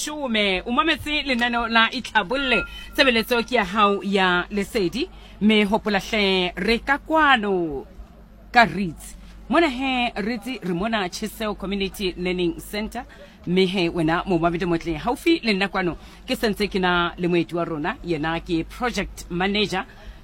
leshome o mametse lenaneo la Itlhabolle tsebeletso ke ya hao ya lesedi me hopola hle re ka kwano ka Ritz mona he Ritz re mona Chiseo Community Learning Center me he wena mo mabede motle haufi le nna kwano ke sentse ke na le moeti wa rona yena ke project manager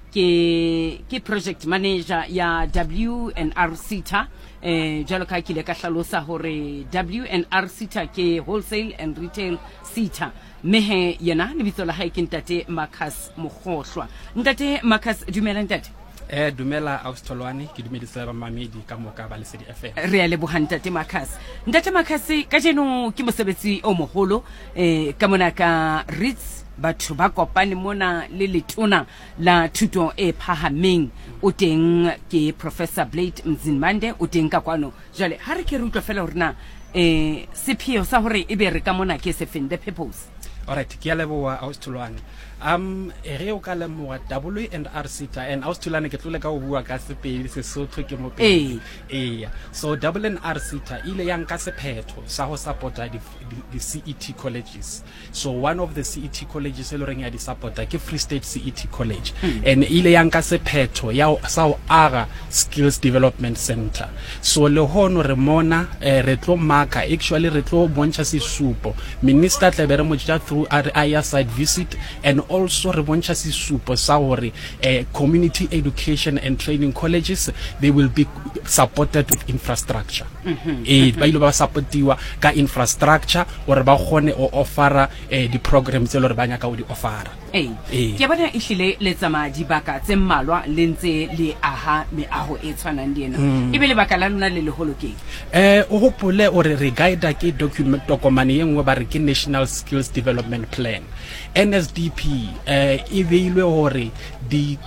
ke project manager ya WNR SETA jalo ka kile ka hlalosa hore WNR SETA ke wholesale and retail SETA mehe yena lebitso la hae ke ntate Marcus Mogolwa. Ntate Marcus dumela ntate. Dumela Austolwane ke dumedisa ba mamedi ka moka ba Lesedi FM. Re a leboha ntate Marcus. Ntate Marcus ka jeno ke mosebetsi o moholo ka mona ka Ritz batho ba kopane mona le letona la thuto e phahameng o teng ke Professor Blade Mzinimande o teng ka kwano jale ha re ke re utlwa fela hore na sepheo sa hore ebe re ka mona ke se feng the purpose. Alright, ke a leboha Austolwane. Re o ka lemoa WNR SETA and Austolwane ke tlole ka o bua ka sepedi se sotho ke mo pedi. So WNR SETA ile yang ka sephetho sa ho supporta the CET colleges. So one of the CET colleges e loreng ya di supporta ke Free State CET College and ile yang ka sephetho ya sa o aga Skills Development Center. So le hono re mona re tlo marka actually re tlo bontsha sesupo minister tlebere mo tja through our site visit and also re bontsha sesupo sa hore community education and training colleges they will be supported with infrastructure. Ba ile ba supportiwa ka infrastructure or ba gone o offera di programs tse le re banya ka o di offera. Ke bona e hlile le tsama dibaka tse mmalwa le ntse le aha meaho e tshwanang le ena e be le baka la lona le leholo keng o hopole o re guide ke document engwe ba re ke National Skills Development Plan NSDP e beilwe hore di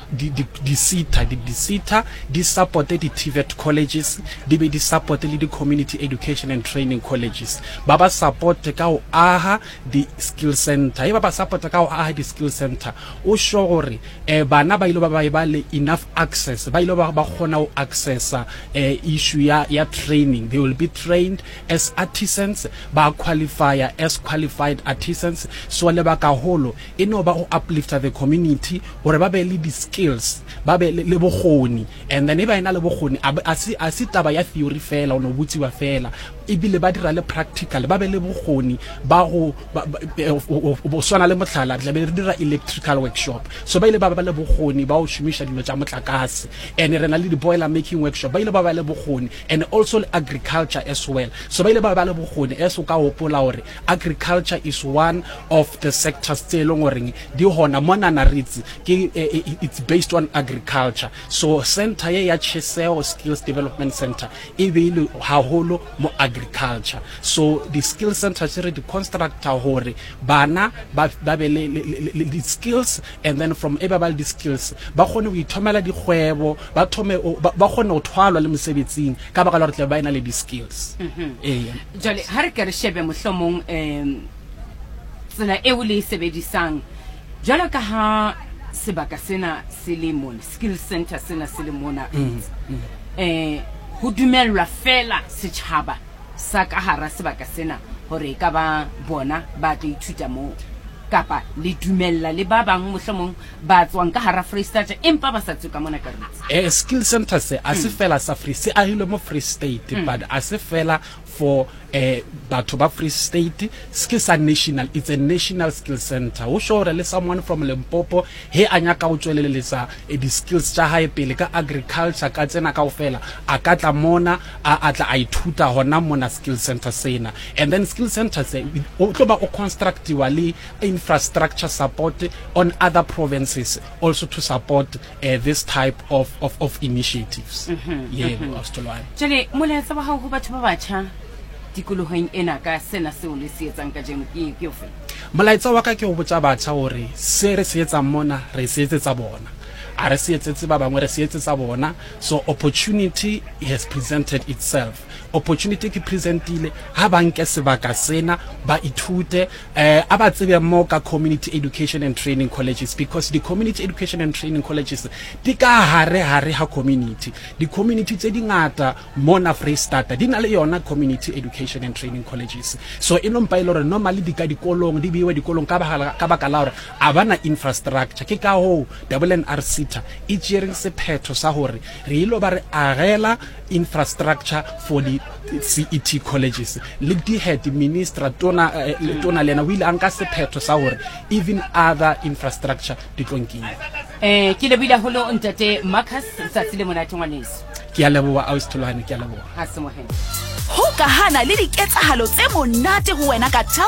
SETA di support di TVET colleges di be di support le di community education and training colleges ba support ka o aha di skill center ba support ka o aha di skill center o show gore bana ba ile ba le enough access ba ile ba khona o accessa issue ya training. They will be trained as artisans ba qualifier as qualified artisans so le ba ka holo eno ba o uplift the community hore ba be le di skills ba be le bogoni and then e ba ena le bogoni asi taba ya theory fela o no butsi wa fela ibile ba dira le practical ba be le bogoni ba go bo swana le motlhala tla be re dira electrical workshop so ba ile ba le bogoni ba o shumisha dilo tsa motlakase and re na le di boiler making workshop ba ile ba le bogoni and also agriculture as well so ba ile ba le bogoni eso ka hopola hore agriculture is one of the sectors tse long oreng di hona mona na Ritz ke it's based on agriculture so center ya Chiseo Skills Development Center e be ile haholo mo agriculture so the skill center se re di constructor hore bana ba be le skills and then from everybody the skills ba khone o ithomela di kgwebo ba thome ba khone o thwalwa le mosebetsing ka ba ka le ba ina le di skills jale ha re ka re shebe mohlomong tsena e o le sebedisang jalo ka ha sebaka sena se le mona skill center sena se le mona ho dumellwa fela setjhaba sa ka hara sebaka sena hore ka ba bona ba tla ithuta mo kapa le dumella le ba bang mohlomong ba tswang ka hara Free State empa ba sa tsuka mona ka Ritz skill center se a se fela sa Free se a hilo mo Free State but a se fela for batho ba Free State skills are national. It's a national skill center o sure le someone from Limpopo he anya ka o tswelelelesa di skills tsa hae pele ka agriculture ka tsena ka ofela a ka tla mona a tla a ithuta hona mona skill center sena and then skill center se o tlo ba o construct wali infrastructure support on other provinces also to support this type of initiatives. Austolwane jale moletsa ba ha ho batho ba batjha tikolohong ena ka sena se o le se etsang ka jeno ke ofe molaetsa wa ka ke o botsa batjha hore se re se etsa mona re se etsetsa bona a re se etsetse ba bangwe re se etsetsa bona. So opportunity has presented itself. Opportunity ke presentile ha ba nke sebaka sena ba ithute a ba tsebe mo ka community education and training colleges, because the community education and training colleges di ka hare ha community. The community tse di ngata mona Free State di na le yona community education and training colleges. So inompa ile re normally di ka dikolong di biwe dikolong ka baka la hore a bana infrastructure. Ke ka ho WNRC e tšereng sephetho sa hore re ilo ba re agela infrastructure for the CET colleges. Le di head minister tona lena wile anka sephetho sa hore even other infrastructure di tlonkiwe. Ke le bila holo ntate Marcus tsatsi le mona tongwaneso. Ke a leboha Ausitholwane, ke a leboha. Ha se moheng. Hokahana le diketsahalo tse monate ho wena ka